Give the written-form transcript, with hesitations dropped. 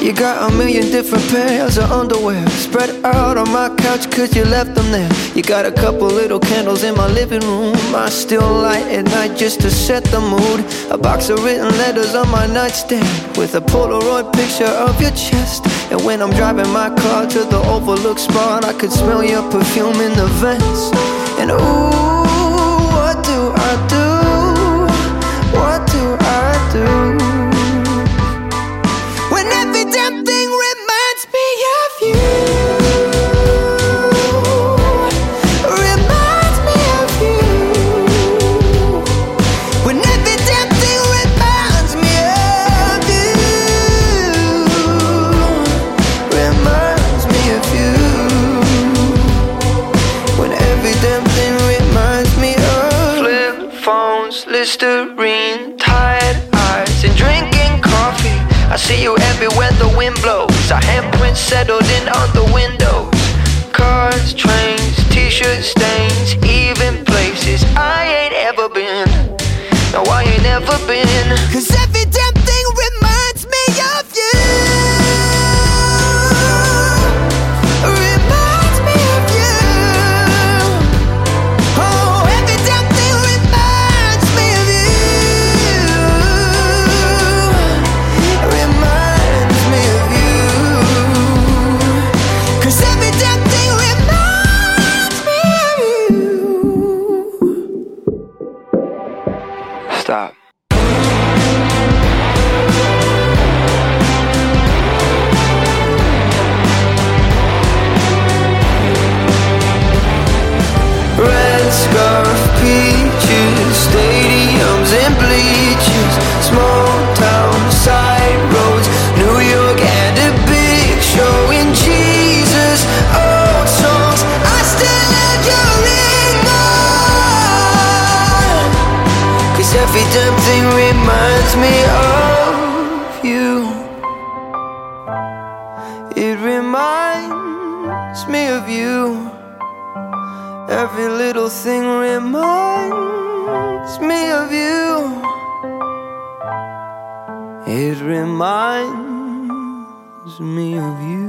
You got a million different pairs of underwear spread out on my couch cause you left them there. You got a couple little candles in my living room I still light at night just to set the mood. A box of written letters on my nightstand with a Polaroid picture of your chest. And when I'm driving my car to the overlook spot, I could smell your perfume in the vents. And ooh, what do I do? What do I do? When every damn thing reminds me of you. Reminds me of you. When every damn thing reminds me of you. Reminds me of you. When every damn thing reminds me of flip phones, Listerine, tired eyes, and drinking coffee. I see you everywhere the wind blows. Our handprints settled in on the windows. Cars, trains, t-shirt stains, even places I ain't ever been. No, I ain't ever been. Cause every damn thing reminds me of you. Reminds me of you. Oh, every damn thing reminds me of you. Reminds me of you. Cause every damn thing reminds me of you. Stop. Red scarf, peaches, stadiums and bleachers, small town, side roads, New York and a big show in Jesus. Old songs, I still love your ring on. Cause every damn thing reminds me of you. It reminds me of you. Every little thing reminds me of you. It reminds me of you.